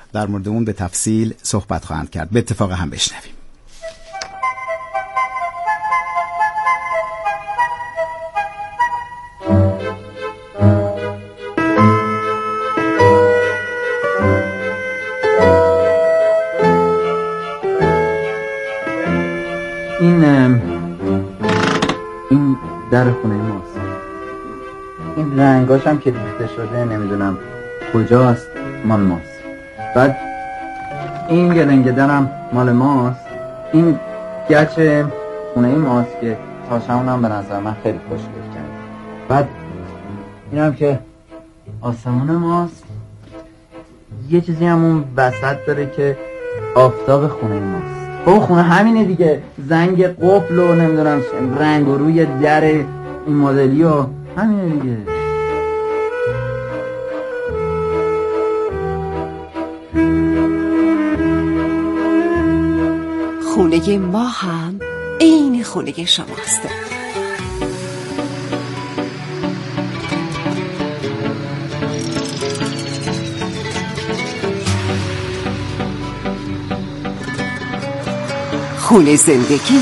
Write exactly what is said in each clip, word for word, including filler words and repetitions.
در مورد اون به تفصیل صحبت خواهند کرد. به اتفاق هم بشنویم. این این در خونه ماست. این رنگاش هم که ریخته شده نمیدونم کجاست، مال ماست. بعد این گلنگه درم مال ماست. این گچ خونه ماست که تاشمون هم به نظر من خیلی خوشگل کرد. بعد این هم که آسمون ماست. یه چیزی هم اون وسط داره که آفتاب خونه ماست. او خونه همینه دیگه، زنگ قفل و نمیدونم رنگ و روی در این مدلی و همینه دیگه. خونه ما هم عین خونه شماست. خونه زندگی.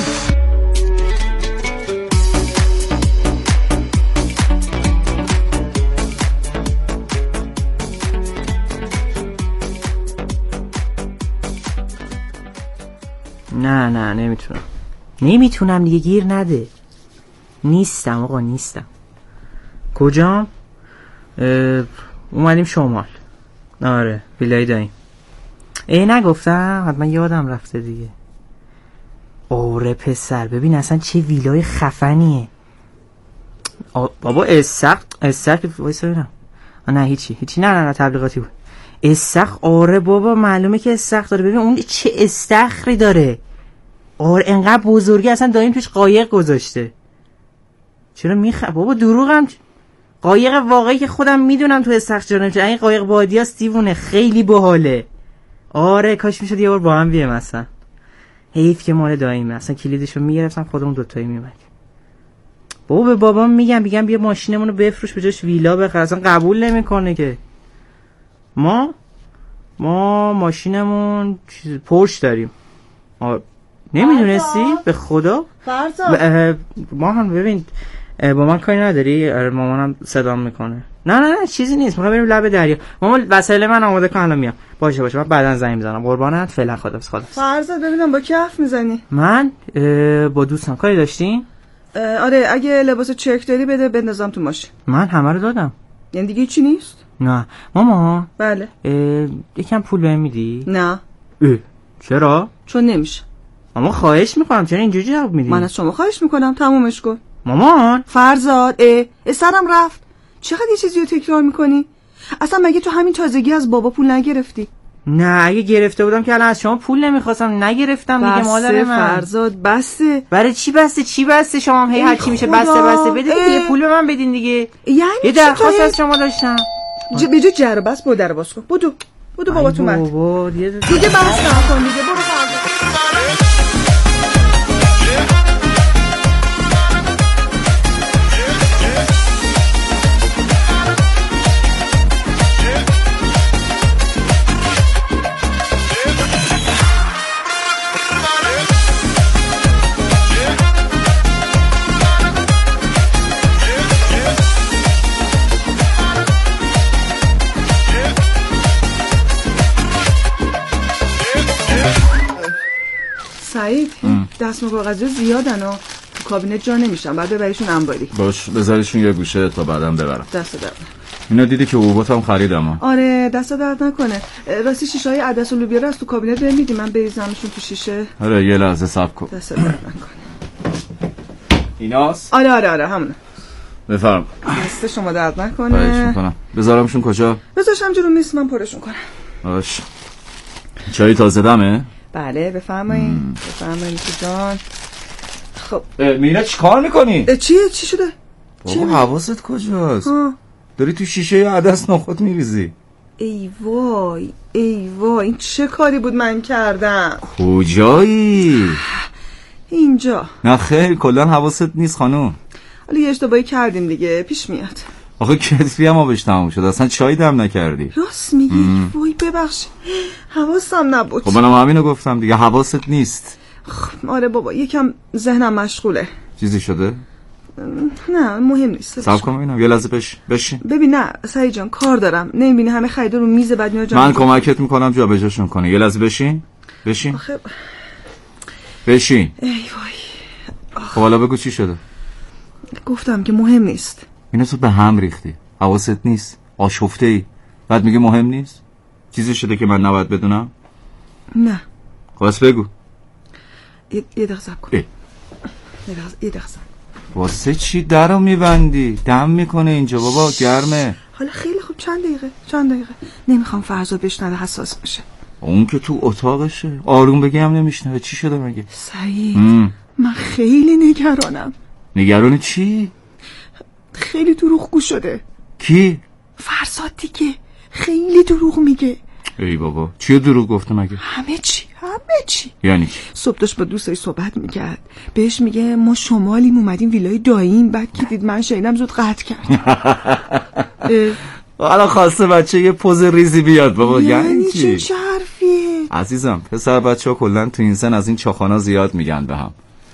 نه نه نمیتونم نمیتونم دیگه، گیر نده. نیستم آقا، نیستم. کجام؟ اومدیم شمال. آره ویلای داییم. ای نگفتم؟ حتما یادم رفته دیگه. آره پسر ببین اصلا چه ویلای خفنیه. بابا استخ استخ وایسا ببینم. نه هیچی هیچی نه نه نه تبلیغاتی بود. استخ آره بابا معلومه که استخ داره. ببین اون چه استخری داره. آره انقدر بزرگی اصلا دایم توش قایق گذاشته. چرا میخ بابا دروغم. قایق واقعی که خودم میدونم تو استخ جانم چه این قایق بادیاست دیوونه، خیلی باحاله. آره کاش میشد یه بار با هم بیام. مثلا حیف که مال داییمه، اصلا کلیدشو میگرفتم خودمون دوتایی میومد. بابا به بابام میگم میگم بیا ماشینمون رو بفروش به جاش ویلا بخر، اصلا قبول نمیکنه که. ما ما ماشینمون چیز پورش داریم. نمیدونستی؟ به خدا فرزاد ما هم ببین با من کاری نداری. آره مامانم صدام میکنه. نه نه نه چیزی نیست، میخوام بریم لب دریا. مامان وسایل من آماده کن الان میام. باشه باشه من بعدن زنگ میزنم. قربانت. فعلا خدافظ. خدافظ. فرزاد ببینم با کی حرف میزنی؟ من با دوستم. کاری داشتین؟ آره اگه لباس چرک داری بده بندازم تو ماشین. من همه رو دادم. یعنی دیگه چی نیست؟ نه ماما. بله. یکم پول بهم میدی؟ نه. اه. چرا؟ چون نمیشه. ماما خواهش میکنم چرا اینجوری جواب میدی؟ من از شما خواهش میکنم تمومش کن. مامان. فرزاد اه, اه سرم رفت. چقدر یه چیزی رو تکرار میکنی؟ اصلا مگه تو همین تازگی از بابا پول نگرفتی؟ نه اگه گرفته بودم که الان از شما پول نمیخواستم. نگرفتم دیگه مادر من. فرزاد بسته. برای چی بسته؟ چی بسته؟ شما هم هی هر چی میشه بسته بسته بده دیگه. پول به من بدین دیگه. یعنی یه درخواست از شما داشتم. ج... به جای جر بس با در باز کن. بدو بدو بابا تو من بابا دیگه دیگه بس نکن دیگه. برو فرزاد. سعید دستمال کاغذی زیادن و تو کابینت جا نمیشن، بعد ببریشون انباری. باش بذارشون یه گوشه تا بعدم ببرم. دست درد. اینا دیدی که حبوباتم خریدم. آره دست درد نکنه. راستی شیشه های عدس و لوبیا رو از تو کابینت بهم میدی من بریزمشون تو شیشه؟ آره یه لحظه صبر کن. دست درد نکنه. ایناست؟ آره آره آره همونه. بفرم. دست شما درد نکنه. خواهش میکنم. بذارمشون کجا؟ بذارشم جلو میز من پرشون کنم. باش. چای تازه دمه؟ بله بفرمایید. بفرمایید جان. خب مینا چیکار میکنی؟ چیه چی شده؟ بابا حواست کجاست؟ ها. داری تو شیشه عدس نخود میریزی. ای وای ای وای این چه کاری بود من کردم؟ کجایی؟ اینجا. نه خیر کلا حواست نیست خانم. حالا یه اشتباهی کردیم دیگه پیش میاد. آخه کتفی هم آبش تموم شد، اصلا چای دم نکردی. راست میگی؟ وای ببخش، حواسم نبود. خب منم همینو گفتم دیگه، حواست نیست. خب آره بابا، یکم ذهنم مشغوله. چیزی شده؟ نه مهم نیست. صبر کن ببینم، یه لحظه بش بشین. ببین نه سعید جان، کار دارم، نمیبینی همه خریدا رو میز بعد میاد جان. من کمکت میکنم جابجاشون کنی. یه لحظه بشین بشین آخه... بشین. ای وای. خب حالا بگو چی شده؟ گفتم که مهم نیست. اینو تو به هم ریختی، حواست نیست، آشفته ای، بعد میگه مهم نیست. چیزی شده که من نباید بدونم؟ نه. خب بس بگو. یه دقیقه صبر کن. یه دقیقه صبر. واسه چی درو میبندی؟ دم میکنه اینجا بابا، گرمه. حالا خیلی خوب، چند دقیقه چند دقیقه نمیخوام فرضا بشنوه، حساس بشه. اون که تو اتاقشه، آروم بگی هم نمیشنوه. چی شده مگه؟ سعید من خیلی نگرانم. نگران چی؟ خیلی دروغگو شده. کی؟ فرزاد دیگه، خیلی دروغ میگه. ای بابا چی دروغ گفته مگه؟ همه چی همه چی. یعنی چی؟ صبح داشت با دوستای صحبت میکرد، بهش میگه ما شمالیم اومدیم ویلای داییم، بعد که دید من شنیدم زود قطع کرد. حالا خواسته بچه یه پوز ریزی بیاد بابا. یعنی چی؟ چه حرفیه؟ عزیزم پسر بچه ها کلن تو این سن از این چاخانا زیاد میگن به هم.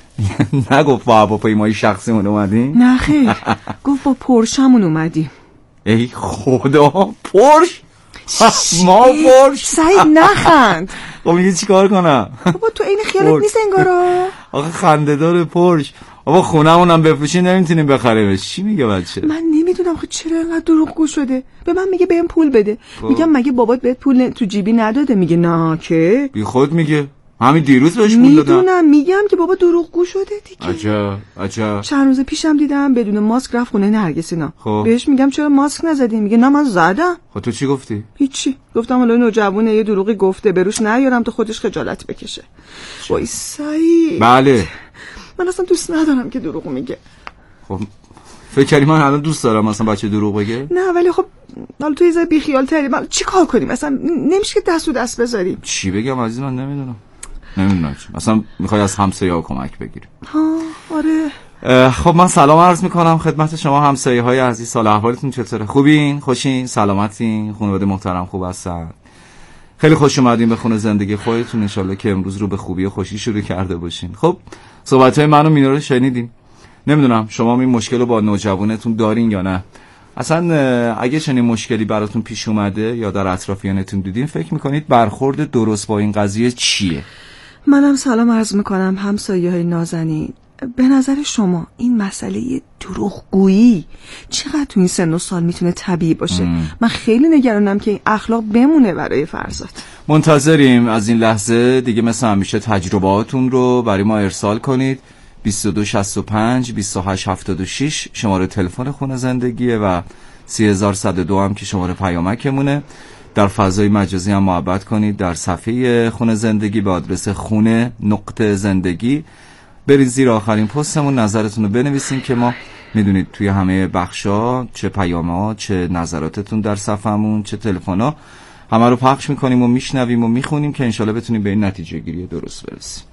نگفت با هواپیمای شخصیمون اومدیم؟ نه خیر، گفت با پرشمون اومدیم. ای خدا، پرش؟ ما پرش؟ سعید نخند. خب میگه چی کار کنم؟ بابا تو این خیالت نیست انگارا. آخه خنده داره پرش. بابا خونمونم بفروشیم نمیتونیم بخریمش. چی میگه بچه؟ من نمیدونم خب چرا اینقدر دروغگو شده. به من میگه بهم پول بده. میگم مگه بابات بهت پول تو جیبی نداده؟ میگه نه. که بی خود میگه همین دیروز بهش پول دادم. میدونم، میگم که بابا دروغگو شده دیگه. عجب عجب. چند روز پیشم دیدم بدون ماسک رفت خونه نرگسینا. خب بهش میگم چرا ماسک نزدی؟ میگه نه من زدم. خب تو چی گفتی؟ هیچی. گفتم حالا نوجوونه یه دروغی گفته، بروش نیارم تا خودش خجالت بکشه. وای سعید. بله من اصلا دوست ندارم که دروغ میگه. خب فکر کردی من الان دوست دارم مثلا بچه دروغ بگه؟ نه ولی خب حالا تو یه ذره بیخیال تری. من چی کار کنیم؟ مثلا نمیشه که دست و دست بذاریم. چی بگم عزیز، من نمیدونم نمیدونم چی. مثلا میخوای از همسایه‌ها کمک بگیری؟ ها آره. خب من سلام عرض میکنم خدمت شما همسایه‌های عزیز. سال احوالتون چطوره؟ خوبین؟ خوشین؟ سلامتین؟ خانواده محترم خوب هستن؟ خیلی خوش اومدین به خونه زندگی خودتون. انشالله که امروز رو به خوبی و خوشی شروع کرده باشین. خب صحبت‌های منو مینا رو شنیدین. نمیدونم شما این مشکل رو با نوجوانتون دارین یا نه. اصلا اگه چنین مشکلی براتون پیش اومده یا در اطرافیانتون دیدین، فکر میکنید برخورد درست با این قضیه چیه؟ منم سلام عرض میکنم همسایه‌های نازنین. به نظر شما این مسئله دروغگویی چقدر تو این سن و سال میتونه طبیعی باشه؟ ام. من خیلی نگرانم که این اخلاق بمونه برای فرزاد. منتظریم از این لحظه دیگه مثل همیشه تجربهاتون رو برای ما ارسال کنید. بیست و دو شصت و پنج بیست و هشت هفتاد و شش شماره تلفن خونه زندگیه و سی هزار و صد و دو هم که شماره پیامکمونه. در فضای مجازی هم محبت کنید. در صفحه خونه زندگی به آدرس خونه نقطه زندگی برید زیر آخرین پستمون نظرتون رو بنویسین که ما میدونید توی همه بخشا چه پیام‌ها، چه نظراتتون در صفحمون، چه تلفن‌ها، همه رو پخش میکنیم و میشنویم و میخونیم که انشالله بتونیم به این نتیجه گیری درست برسیم.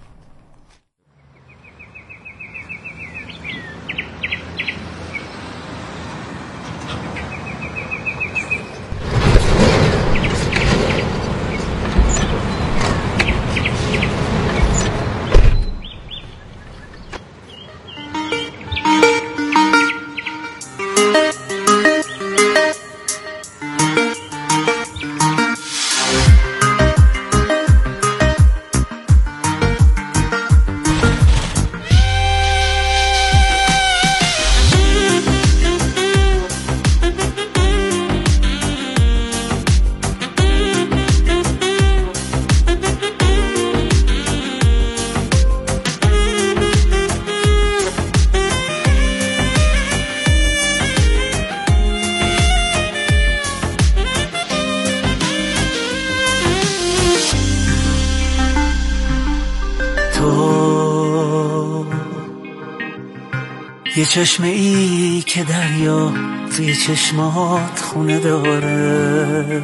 یه چشمه ای که دریا توی چشمات خونه داره،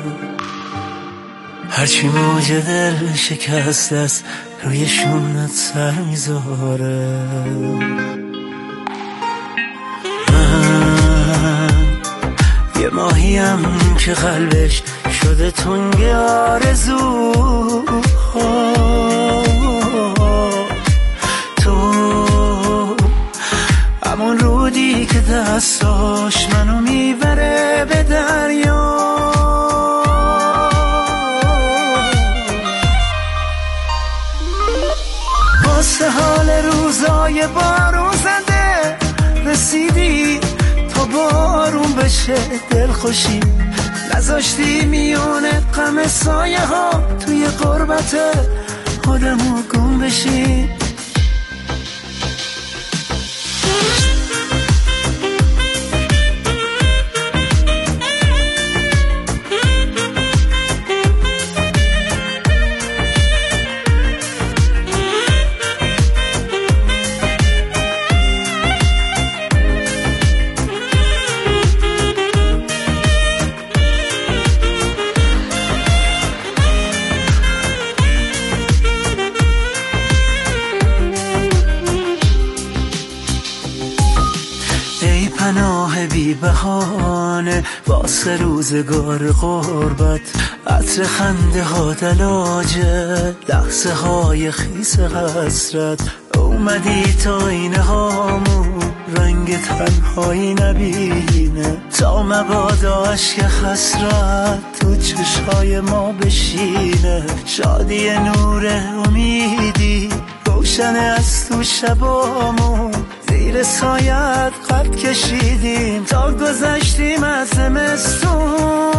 هرچی موج دل شکست است روی شونت سر میذاره. من ماهیم که قلبش شده تنگ آرزو، تو همون رودی که دستاش منو میبره به دریا. واسه حال روزای بارون زده رسیدی تا بارون بشه دل خوشی، نذاشتی میونه غم سایه ها توی غربت آدمو گم بشی. پناه بی بهانه واسه روزگار غربت، عطر خنده ها دلاجه لحظه های خیس حسرت، اومدی تا اینه هامون رنگ تنهایی نبینه، تا مبادا عشق حسرت تو چشهای ما بشینه. شادی نور امیدی روشن از تو شبامون، زیر سایت قد کشیدیم تا گذشتیم از زمستون.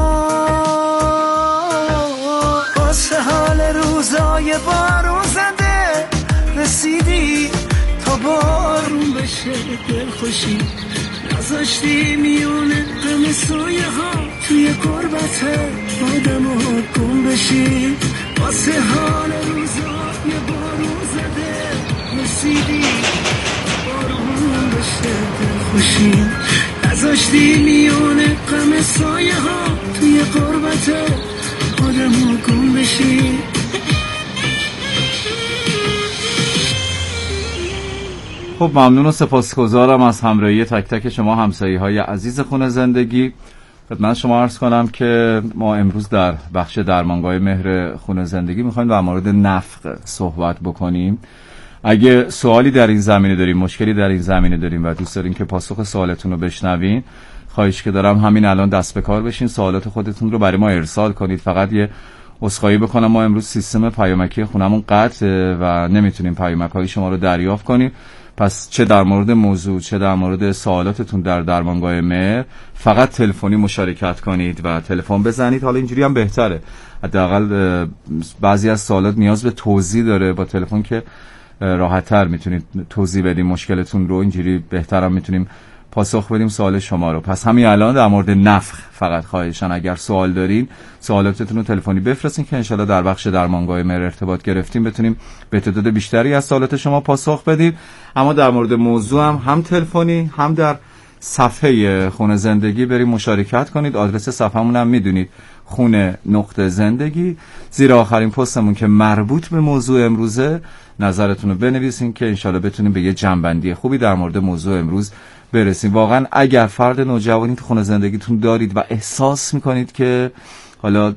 واسه حال روزای بارون زده رسیدی تا بارون بشه دل خوشی، نذاشتی میونه غم سایه ها توی غربت آدمو گم بشی. واسه حال روزای بارون زده رسیدی بارون بشه دل خوشی، نذاشتی میونه غم سایه ها توی غربت آدمو گم بشی. خب ممنون و سپاسگزارم از همراهی تک تک شما همسایه های عزیز خونه زندگی. خدمت شما عرض کنم که ما امروز در بخش درمانگاه مهر خونه زندگی میخوایم در مورد نفق صحبت بکنیم. اگه سوالی در این زمینه داریم، مشکلی در این زمینه داریم و دوست دارین که پاسخ سوالتون رو بشنوین، خواهش که دارم همین الان دست به کار بشین، سوالات خودتون رو برای ما ارسال کنید. فقط یه عذرخواهی بکنم، ما امروز سیستم پیامکی خونمون قطعه و نمیتونیم پیامک‌های شما رو دریافت کنیم. پس چه در مورد موضوع چه در مورد سوالاتتون در درمانگاه مهر فقط تلفنی مشارکت کنید و تلفن بزنید. حالا اینجوری هم بهتره، حداقل بعضی از سوالات نیاز به توضیح داره، با تلفن که راحت‌تر میتونید توضیح بدیم مشکلتون رو، اینجوری بهترم میتونیم پاسخ بدیم سوال شما رو. پس همین الان در مورد نفخ فقط خواهشان اگر سوال دارین سوالاتتون رو تلفنی بفرستین که انشالله در بخش درمانگاه مهر ارتباط گرفتیم بتونیم به تعداد بیشتری از سوالات شما پاسخ بدیم. اما در مورد موضوع هم هم تلفنی هم در صفحه خونه زندگی بریم مشارکت کنید. آدرس صفحمون هم میدونید، خونه نقطه زندگی. زیر آخرین پستمون که مربوط به موضوع امروزه نظرتون رو بنویسین که انشالله بتونیم به یه جنبندی خوبی در مورد موضوع امروز برسیم. واقعا اگر فرد نوجوانی تو خونه زندگیتون دارید و احساس میکنید که حالا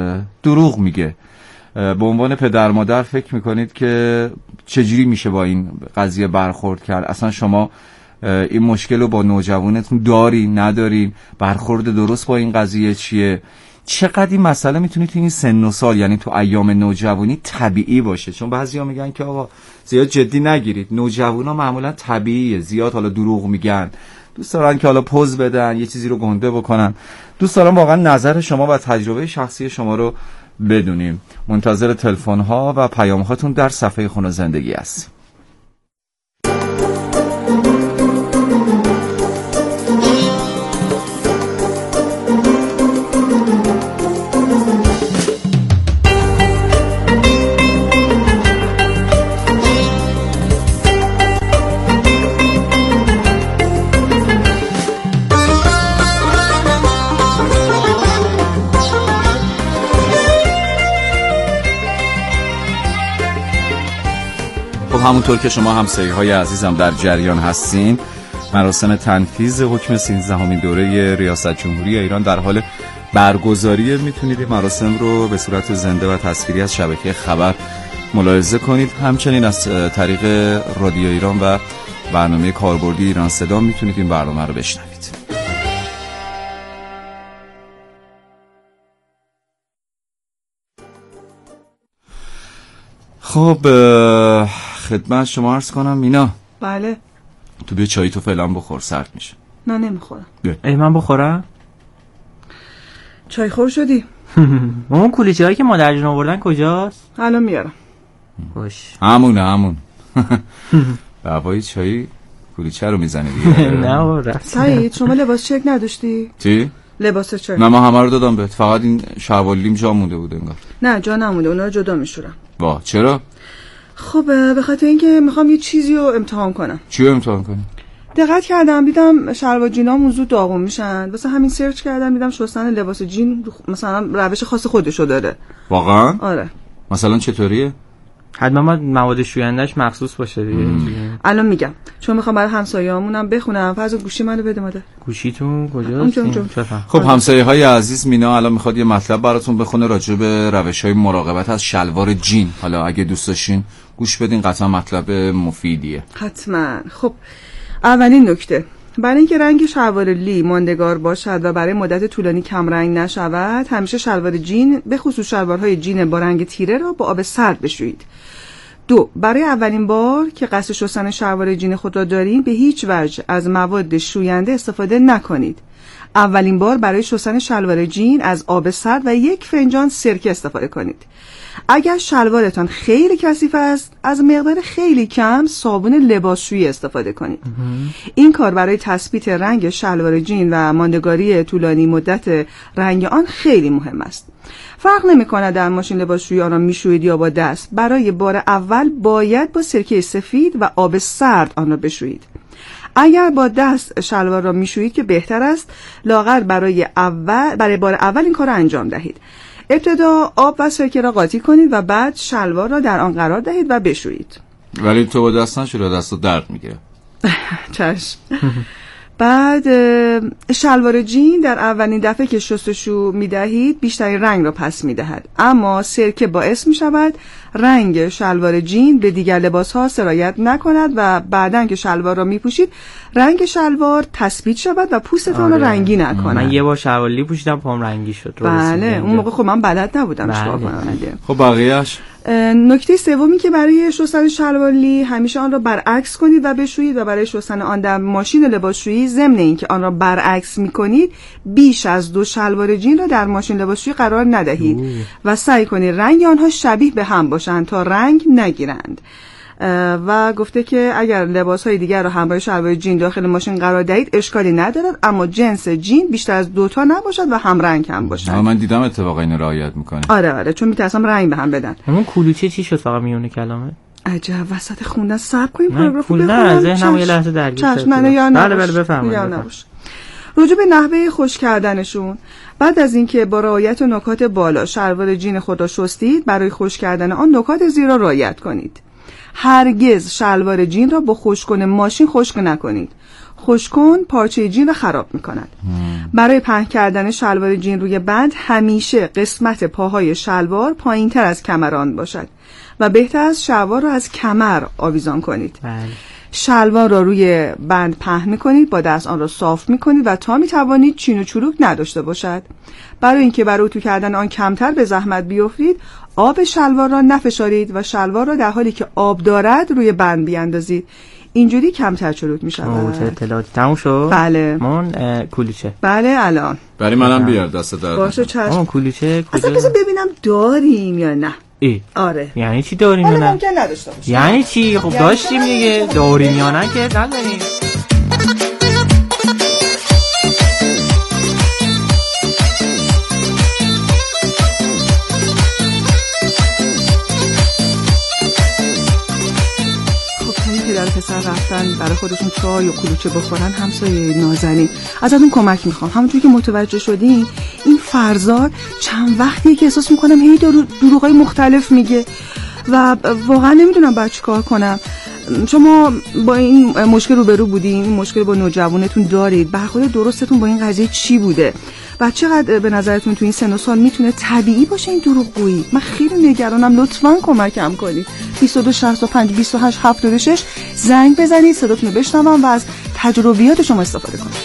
دروغ میگه، به عنوان پدر مادر فکر میکنید که چجوری میشه با این قضیه برخورد کرد، اصلا شما این مشکل رو با نوجوانتون داری نداری، برخورد درست با این قضیه چیه، چقدر این مسئله میتونه تو این سن و سال یعنی تو ایام نوجوانی طبیعی باشه. چون بعضیا میگن که آقا زیاد جدی نگیرید، نوجوانا معمولا طبیعیه، زیاد حالا دروغ میگن، دوست دارن که حالا پوز بدن، یه چیزی رو گنده بکنن. دوست دارم واقعا نظر شما و تجربه شخصی شما رو بدونیم. منتظر تلفن ها و پیام هاتون در صفحه خونه زندگی هستیم. همونطور که شما همسایه‌های عزیزم در جریان هستین، مراسم تنفیذ حکم سیزدهمین دوره ریاست جمهوری ایران در حال برگزاریه. میتونید این مراسم رو به صورت زنده و تصویری از شبکه خبر ملاحظه کنید. همچنین از طریق رادیو ایران و برنامه کاربردی ایران صدا میتونید این برنامه رو بشنوید. خب خدمت شما عرض کنم مینا. بله. تو بیا چایی تو فعلا بخور، سرد میشه. نه نمیخورم. ای من بخورم؟ چای خور شدی؟ اون کلیچه هایی که مادر جون آوردن کجاست؟ الان میارم. باش. همونه همون. دعوای چایی کلیچه رو میزنی دیگه. نه بابا. سعید شما لباس چک نداشتی؟ چی؟ لباس چک. نه من همه رو دادم بهت، فقط این شلوارلیم جا مونده بود انگار. نه جا نمونده، اونا رو جدا میشورم. وا چرا؟ خب به خاطر اینکه میخوام یه چیزی رو امتحان کنم. چی رو امتحان کنی؟ دقت کردم دیدم شلوار جینام زود داغون میشن، واسه همین سرچ کردم دیدم شستن لباس جین مثلا روش خاص خودشو داره. واقعا؟ آره. مثلا چطوریه؟ حتما مواد شویندهش مخصوص باشه دیگه. الان میگم، چون میخوام برای همسایه‌مونم بخونم. فرض گوشی منو بده مادر. گوشیتون کجاست؟ خب همسایه‌های عزیز، مینا الان میخواد یه مطلب براتون بخونه راجع به روش‌های مراقبت از شلوار جین. حالا اگه دوست داشتین گوش بدین، قطعا مطلب مفیدیه. حتما. خب اولین نکته، برای اینکه رنگ شلوار لی ماندگار باشد و برای مدت طولانی کم رنگ نشود، همیشه شلوار جین به خصوص شلوارهای جین با رنگ تیره را با آب سرد بشویید. دو، برای اولین بار که قصد شستن شلوار جین خود را دارین به هیچ وجه از مواد شوینده استفاده نکنید. اولین بار برای شستن شلوار جین از آب سرد و یک فنجان سرکه استفاده کنید. اگر شلوارتان خیلی کثیف است، از مقدار خیلی کم صابون لباسشویی استفاده کنید. این کار برای تثبیت رنگ شلوار جین و ماندگاری طولانی مدت رنگ آن خیلی مهم است. فرق نمی‌کند در ماشین لباسشویی آن را میشویید یا با دست. برای بار اول باید با سرکه سفید و آب سرد آن را بشویید. اگر با دست شلوار را میشویید که بهتر است، لاغر برای اول برای بار اول این کار را انجام دهید. ابتدا آب و سرکه را قاطی کنید و بعد شلوار را در آن قرار دهید و بشویید. ولی تو با دست نشوری، دستت درد میگیره. چشم. بعد شلوار جین در اولین دفعه که شستشو میدهید بیشترین رنگ را پس میدهد، اما سرکه باعث میشود رنگ شلوار جین به دیگر لباس ها سرایت نکند و بعدن که شلوار را میپوشید رنگ شلوار تثبیت شود و پوستتان را رنگی نکند. من یه بار شلواری پوشیدم پام رنگی شد. بله اون موقع خب من بلد نبودم چیکار کنم. خب بقیه‌اش نکته سومی که برای شستن شلوار لی همیشه آن را برعکس کنید و بشویید و برای شستن آن در ماشین لباسشویی ضمن اینکه آن را برعکس می‌کنید بیش از دو شلوار جین را در ماشین لباسشویی قرار ندهید اوه. و سعی کنید رنگ آنها شبیه به هم باشند تا رنگ نگیرند. و گفته که اگر لباس‌های دیگر را همراه شلوار جین داخل ماشین قرار دهید اشکالی ندارد، اما جنس جین بیشتر از دو تا نباشد و هم رنگ هم باشد. من دیدم اتفاقا اینو رعایت میکنه. آره آره چون میترسم رنگ به هم بدن. همون کلوچه چی شد فقط میونه کلمه؟ عجب وسط خوندن صبر کنیم پاراگرافو بخونم. نه ذهنم یه لحظه درگیر شد. نه یا بله بله بفرمایید. راجع به نحوه خشک کردنشون، بعد از اینکه با رعایت نکات بالا شلوار جین خود را شستید، برای خشک کردن آن نکات زیرا رعایت کنید. هرگز شلوار جین را با خشک‌کن ماشین خشک نکنید. خشک‌کن پارچه جین را خراب می‌کند. برای پهن کردن شلوار جین روی بند همیشه قسمت پاهای شلوار پایین‌تر از کمر آن باشد و بهتر از شلوار را از کمر آویزان کنید. بله. شلوار را روی بند پهن می‌کنید، با دست آن را صاف می‌کنید و تا می‌توانید چین و چروک نداشته باشد. برای اینکه برای اتو کردن آن کمتر به زحمت بیفتید، آب شلوار را نفشارید و شلوار را در حالی که آب دارد روی بند بیاندازید. اینجوری کمتر چروک می‌شود. اوه اطلاعاتی تموم شد؟ بله. من کلیچه. بله الان. برای منم بیار دست درد. باشه چشم. اون کلیچه کجا؟ اصلا ببینم داریم یا نه. ای. آره. یعنی چی داریم یا نه؟ ممکن نداشته باشه. یعنی چی؟ خب داشتیم دیگه. داریم یا نه که نداریم. پدر پسر رفتن برای خودشون چای و کلوچه بخورن، همسایه نازنین ازتون کمک میخوام. همونطور که متوجه شدین این فرزاد چند وقتیه که احساس میکنم هی دروغای مختلف میگه و واقعا نمیدونم باید چیکار کنم. شما با این مشکل روبرو بودین؟ این مشکل با نوجوانتون دارید؟ برخورد درستتون با این قضیه چی بوده؟ و چقدر به نظرتون تو این سن و سال میتونه طبیعی باشه این دروغگویی؟ من خیلی نگرانم، لطفاً کمکم کنید. بیست و دو شصت و پنج بیست و هشت هفتاد و شش زنگ بزنید، صداتون رو بشنوم و از تجربیات شما استفاده کنید.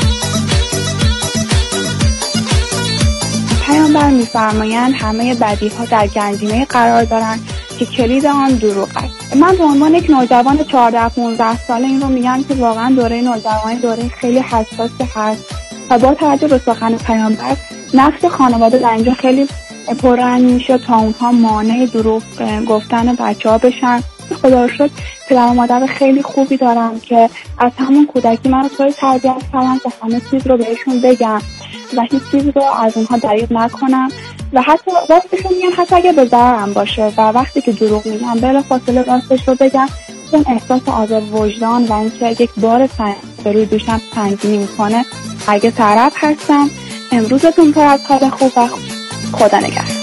پیامبر می‌فرمایند همه بدیها در گنجینه قرار دارند که کلید آن دروغ است. من به عنوان یک نوجوان چهارده پانزده ساله این رو میگم که واقعا دوره نوجوانی دوره خیلی حساسی هست و با توجه به سخن پیامبر نقش خانواده در اینجا خیلی پررنگ میشه تا اونها مانع دروغ گفتن بچه‌ها بشن. خدا رو شکر پدر و مادر خیلی خوبی دارم که از همون کودکی منو طوری تربیت کردن که همه چیز رو بهشون بگم و هیچ چیزی رو از اونها دریغ نکنم و حتی راستشون میگم حتی اگه به ضررم باشه و وقتی که دروغ میگم بلافاصله راستش رو بگم، چون احساس آزار وجدان و اینکه یک بار سنگین به روی دوشم سنگینی میکنه. اگه طرف هستم، امروزتون پر از حال خوب و خدا نگهدار.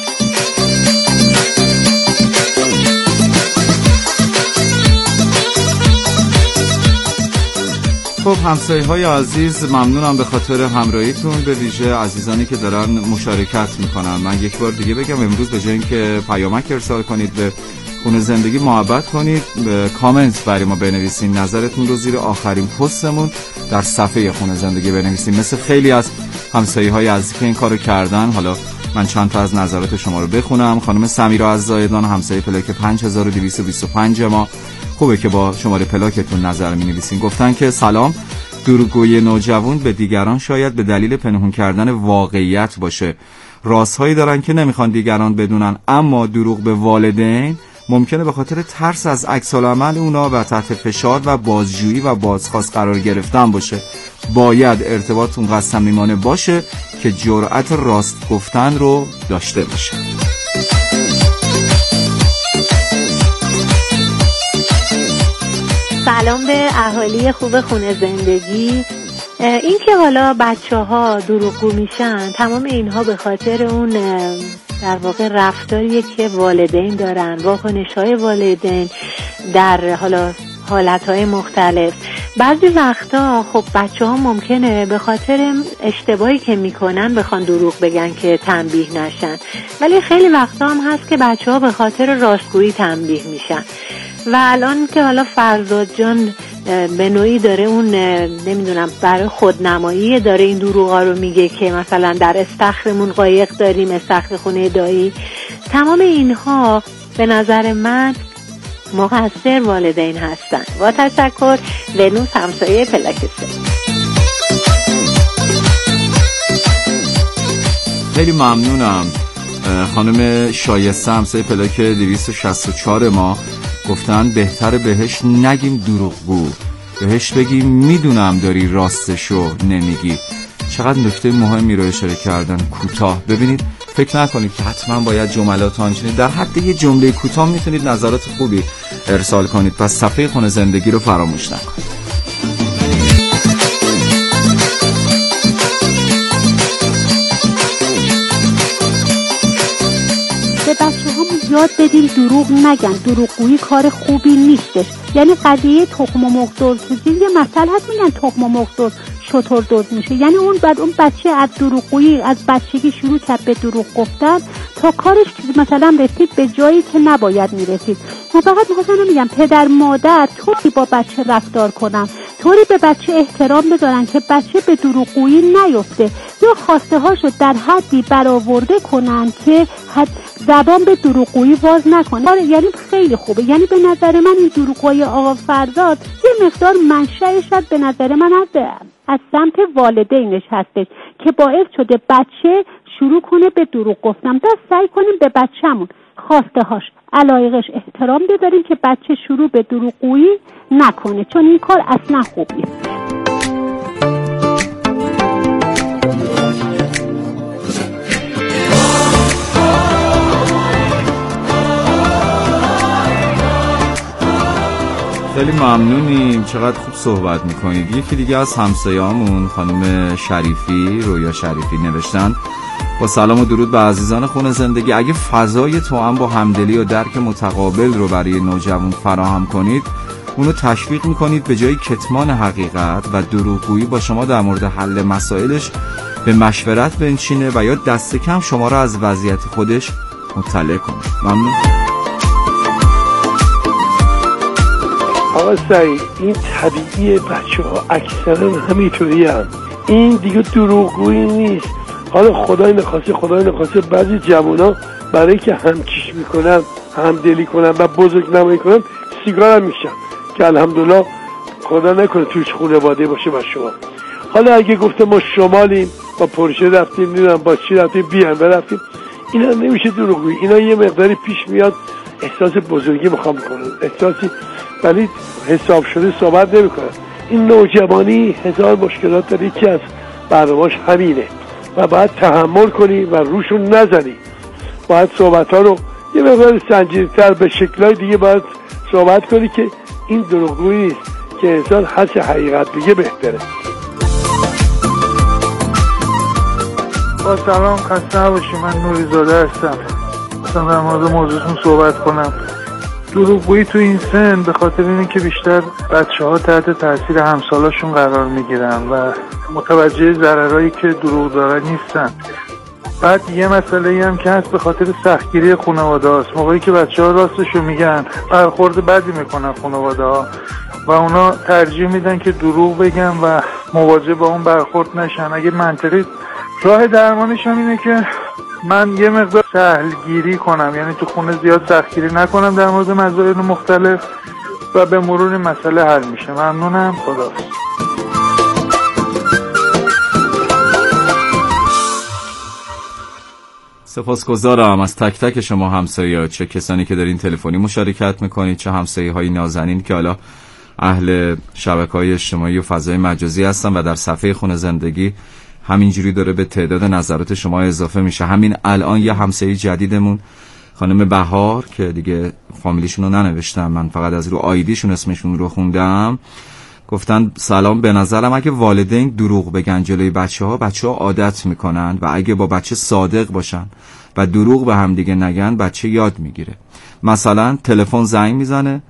خب همسایه های عزیز، ممنونم به خاطر همراهیتون، به ویژه عزیزانی که دارن مشارکت میکنن. من یک بار دیگه بگم امروز به جای اینکه پیامک ارسال کنید به خونه زندگی، محبت کنید، به کامنت برای ما بنویسین، نظرتون رو زیر آخرین پستمون در صفحه خونه زندگی بنویسین، مثل خیلی از همسایه های عزیزی که این کارو کردن. حالا من چند تا از نظرات شما رو بخونم. خانم سمیرا از زایدان، همسایه پلاک پنج هزار و دویست و بیست و پنج ما، خوبه که با شماره پلاکتون نظر می‌نویسین. گفتن که سلام، دروغگویی نوجوان به دیگران شاید به دلیل پنهون کردن واقعیت باشه. رازهایی دارن که نمیخوان دیگران بدونن، اما دروغ به والدین ممکنه به خاطر ترس از عکس‌العمل اونا و تحت فشار و بازجویی و بازخواست قرار گرفتن باشه. باید ارتباط اونقدر صمیمانه باشه که جرأت راست گفتن رو داشته باشه. سلام به اهالی خوب خونه زندگی. این که حالا بچه ها دروغگو میشن، تمام اینها به خاطر اون در واقع رفتاریه که والدین دارن، واکنش‌های والدین در حالا حالتهای مختلف. بعضی وقتا خب بچه ها ممکنه به خاطر اشتباهی که میکنن بخوان دروغ بگن که تنبیه نشن، ولی خیلی وقتا هم هست که بچه ها به خاطر راستگویی تنبیه میشن. و الان که حالا فرزاد جان به نوعی داره اون نمیدونم برای خودنمایی داره این دروغا رو میگه که مثلا در استخرمون قایق داریم، استخر خونه دایی، تمام اینها به نظر من مقصر والدین هستن. با تشکر، ونوس همسایه پلاکسته. خیلی ممنونم. خانم شایسته همسایه پلاک دویست و شصت و چهار ما گفتن بهتره بهش نگیم دروغگو، بهش بگیم میدونم داری راستشو نمیگی. چقدر نکته مهمی رو اشاره کردن، کوتاه. ببینید، فکر نکنید که حتما باید جملات آنچنین، در حد یه جمله کوتاه میتونید نظرات خوبی ارسال کنید. پس صفحه خونه زندگی رو فراموش نکنید. به بچه همون یاد بدیم دروغ نگن، دروغگویی کار خوبی نیستش. یعنی قضیه تخم و مرغ دزد، یه مسئله هست میگن تخم و مرغ دزد شطور دزد میشه. یعنی اون بعد اون بچه از دروغگویی از بچگی شروع کرد به دروغ گفتن تا کارش مثلا رسید به جایی که نباید میرسید. من فقط میخواستم میگم پدر مادر طوری با بچه رفتار کنن، طوری به بچه احترام بذارن که بچه به دروغگویی نیفته، یا خواسته هاشو در حدی برآورده کنن که حد زبان به دروغگویی باز نکنه. یعنی خیلی خوبه. یعنی به نظر من این دروغگویی آقا فرزاد یه مقدار منشأش به نظر من از از سمت والدینش هستش که باعث شده بچه شروع کنه به دروغ گفتن. بس سعی کنیم به بچه‌مون خواسته هاش علایقش احترام بذاریم که بچه شروع به دروغگویی نکنه، چون این کار اصلا خوب نیست. خیلی ممنونیم، چقدر خوب صحبت میکنید. یکی دیگه از همسایه‌هامون خانم شریفی، رویا شریفی نوشتن با سلام و درود به عزیزان خون زندگی، اگه فضای توأم با همدلی و درک متقابل رو برای نوجوان فراهم کنید، اونو تشویق میکنید به جای کتمان حقیقت و دروغگویی با شما در مورد حل مسائلش به مشورت بنشینه و یا دست کم شما رو از وضعیت خودش مطلع کنه. ممنون. آقا سعید، این طبیعیه، بچه ها اکثرا همینطوری هم. این دیگه دروغگویی نیست. حالا خدای نخواسته خدای نخواسته بعضی جوونا برای که همکیش میکنن، همدلی کنن و بزرگ نمایی کنن، سیگار هم میشن که الحمدلله خدا نکنه توش خانواده باشه با شما. حالا اگه گفته ما شمالیم با پرشه رفتیم، نمیدونم با چی رفتیم، بیان رفتیم، اینا نمیشه دروغگویی. اینا یه مقداری پیش میاد احساس بزرگی میخوام کنن، احساسی، ولی حساب شده صحبت نمیکنن. این نوجوانی هزار مشکلات داره، یکی از برنامه‌اش همینه و باید تحمل کنی و روشون نزنی. باید صحبت ها رو یه مقدار سنجیده‌تر به شکلای دیگه باید صحبت کنی که این دروغگویی نیست که انسان هر حقیقت بگه بهتره. با سلام، خسته نباشی. من نوریزاده هستم. مثلا در مورد موضوعتون صحبت کنم. دروغگویی تو این سن به خاطر اینه که بیشتر بچه ها تحت تاثیر همسالاشون قرار میگیرن و متوجه ضررهایی که دروغ داره نیستن. بعد یه مسئله هم که هست به خاطر سختگیری خانواده هاست. موقعی که بچه ها راستشو میگن، برخورد بدی میکنن خانواده ها و اونا ترجیح میدن که دروغ بگن و مواجه با اون برخورد نشن. اگه منطقی راه درمانش هم اینه که من یه مقدار سهلگیری کنم، یعنی تو خونه زیاد سختگیری نکنم در مورد مسائل مختلف و به مرور مسئله حل میشه. ممنونم. خداحافظ. سپاسگزارم از تک تک شما همسایه‌ها، چه کسانی که دارین تلفنی مشارکت میکنید، چه همسایه‌های نازنین که حالا اهل شبکه‌های اجتماعی و فضای مجازی هستن و در صفحه خون زندگی همینجوری داره به تعداد نظرات شما اضافه میشه. همین الان یه همسایه جدیدمون خانم بهار که دیگه فامیلیشون رو ننوشتم، من فقط از رو آیدیشون اسمشون رو خوندم، گفتن سلام، به نظرم اگه والدین دروغ بگن جلوی بچه ها، بچه ها عادت میکنن و اگه با بچه صادق باشن و دروغ به هم دیگه نگن، بچه یاد میگیره. مثلا تلفن زنگ میزنه،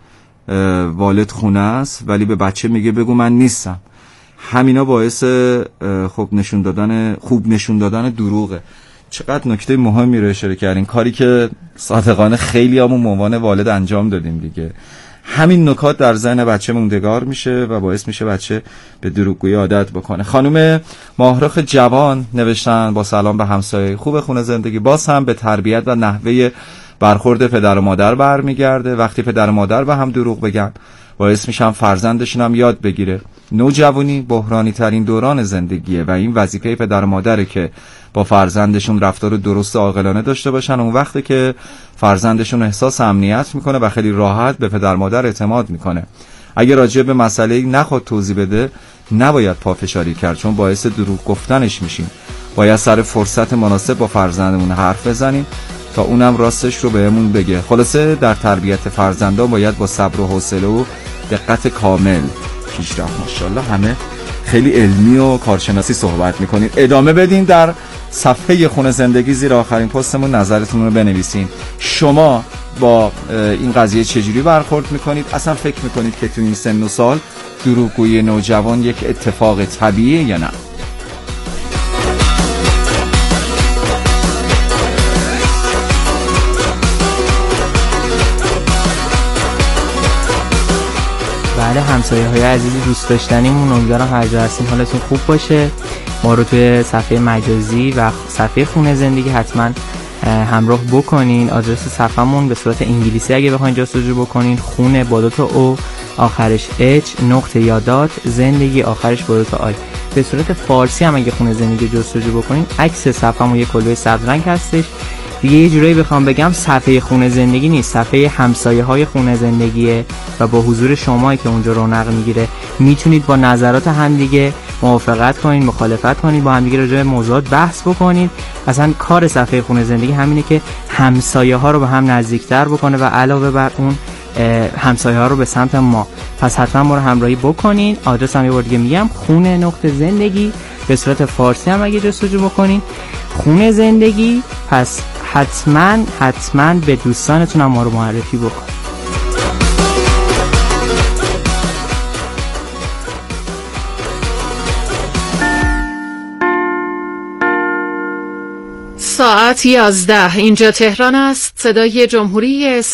والد خونه است ولی به بچه میگه بگو من نیستم. همینا باعث خوب نشون دادن خوب نشون دادن دروغه. چقدر نکته مهمی رو اشاره کردین، کاری که صادقانه خیلی همون عنوان والد انجام دادیم دیگه. همین نکات در ذهن بچه موندگار میشه و باعث میشه بچه به دروغگویی عادت بکنه. خانم ماهرخ جوان نوشتن با سلام به همسایه خوب خونه زندگی، باز هم به تربیت و نحوه برخورد پدر و مادر برمیگرده. وقتی پدر و مادر به هم دروغ بگن، باعث میشن فرزندشون هم یاد بگیره. نوجوانی بحرانی ترین دوران زندگیه و این وظیفه پدر و مادره که با فرزندشون رفتار درست و عاقلانه داشته باشن. اون وقتی که فرزندشون احساس امنیت میکنه و خیلی راحت به پدر مادر اعتماد میکنه. اگه راجع به مسئله نخواد توضیح بده، نباید پافشاری کرد، چون باعث دروغ گفتنش میشیم. باید سر فرصت مناسب با فرزندمون حرف بزنیم تا اونم راستش رو بهمون بگه. خلاصه در تربیت فرزندان باید با صبر و حوصله و دقت کامل پیش رفت. ماشاءالله همه خیلی علمی و کارشناسی صحبت میکنید. ادامه بدین در صفحه خون زندگی زیر آخرین پستمون نظرتون رو بنویسین. شما با این قضیه چجوری برخورد میکنید؟ اصلا فکر میکنید که تو این سن و سال دروغگویی نوجوان یک اتفاق طبیعیه یا نه؟ بله همسایه های عزیزی دوست داشتنیمون، امیدوارم هر جا هستین حالتون خوب باشه. ما رو توی صفحه مجازی و صفحه خونه زندگی حتما همراه بکنین. آدرس صفحمون به صورت انگلیسی اگه بخواین جستجو بکنین، خونه با دو تا او آخرش اچ نقطه یادات زندگی آخرش با دو تا آی. به صورت فارسی هم اگه خونه زندگی جستجو بکنین، عکس صفحمون یه کلبه سبز رنگ هستش. دیگه یه جورایی بخوام بگم صفحه خونه زندگی نیست، صفحه همسایه های خونه زندگیه و با حضور شمایی که اونجا رونق میگیره میتونید با نظرات همدیگه موافقت کنید، مخالفت کنید، با همدیگه راجع به موضوعات بحث بکنید. اصلا کار صفحه خونه زندگی همینه که همسایه ها رو به هم نزدیکتر بکنه و علاوه بر اون همسایه ها رو به سمت ما. پس حتما ما رو همراهی بکنید. آدرس هم یه بار دیگه میگم، خونه نقطه زندگی به صورت فارسی هم اگه جستجو بکنین خونه زندگی، پس حتما حتما به دوستانتون هم ما رو معرفی بکنین. ساعت یازده اینجا تهران است. صدای جمهوری